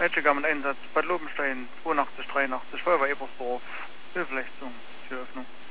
Hedgegar mit Einsatz, Bad Lobenstein, 82, 83, Feuerwehr Ebersdorf, Hilfeleistung, Türöffnung.